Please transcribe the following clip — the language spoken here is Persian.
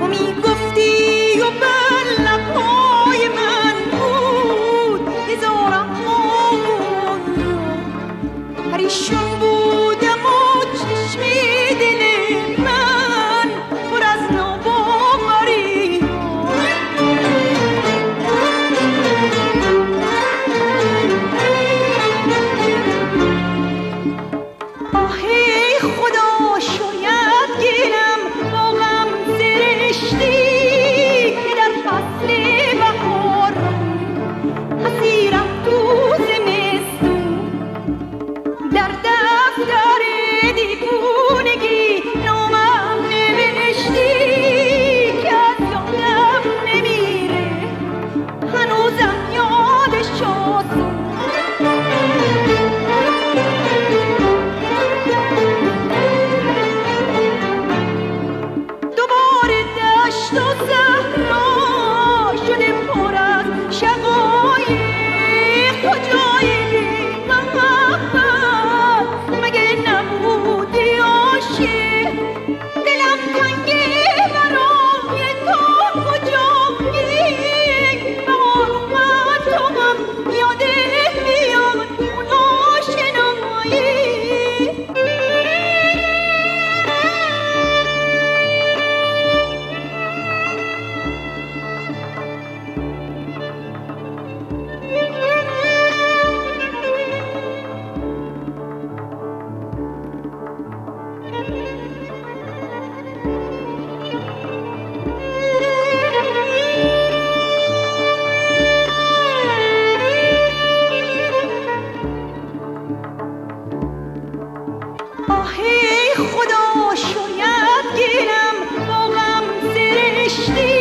میگفتی و بر لبهای من بود هزاران پریشان بودم و چشم دل من پر از ناباوری آهی خدا شاید گیرم با غم سرشتی که در فصل بهار حسیرم تو زمستون در دفتر دیوونگی نامم نوشتی که از یادم نمیره هنوزم یادش آسون دوباره دشت و صحرا شده پر از شقایق کجای بی محبت مگه نبودی عاشق دلم تنگه برای تو کجا میری بهار اومد تو هم یادت بیاد اون آشنایی آهی خدا شاید گیرم با غم سرشتی